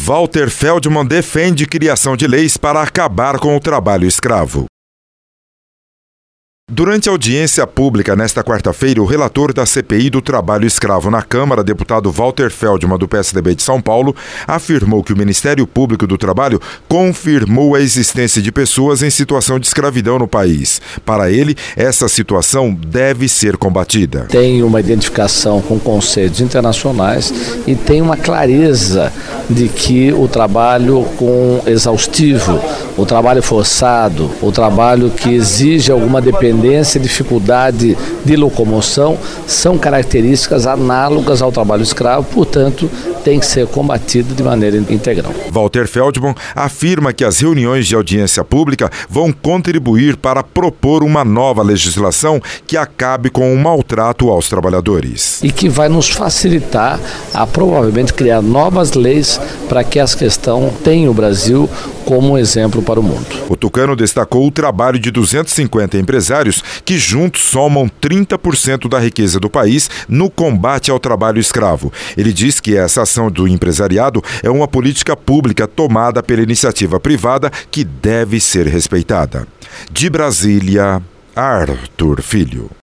Walter Feldman defende criação de leis para acabar com o trabalho escravo. Durante a audiência pública nesta quarta-feira, o relator da CPI do trabalho escravo na Câmara, deputado Walter Feldman, do PSDB de São Paulo, afirmou que o Ministério Público do Trabalho confirmou a existência de pessoas em situação de escravidão no país. Para ele, essa situação deve ser combatida. Tem uma identificação com conceitos internacionais e tem uma clareza de que o trabalho exaustivo, o trabalho forçado, o trabalho que exige alguma dependência, dificuldade de locomoção, são características análogas ao trabalho escravo, portanto, tem que ser combatido de maneira integral. Walter Feldman afirma que as reuniões de audiência pública vão contribuir para propor uma nova legislação que acabe com o maltrato aos trabalhadores. E que vai nos facilitar a provavelmente criar novas leis para que essa questão tenha o Brasil como um exemplo para o mundo. O tucano destacou o trabalho de 250 empresários que juntos somam 30% da riqueza do país no combate ao trabalho escravo. Ele diz que essa ação do empresariado é uma política pública tomada pela iniciativa privada que deve ser respeitada. De Brasília, Arthur Filho.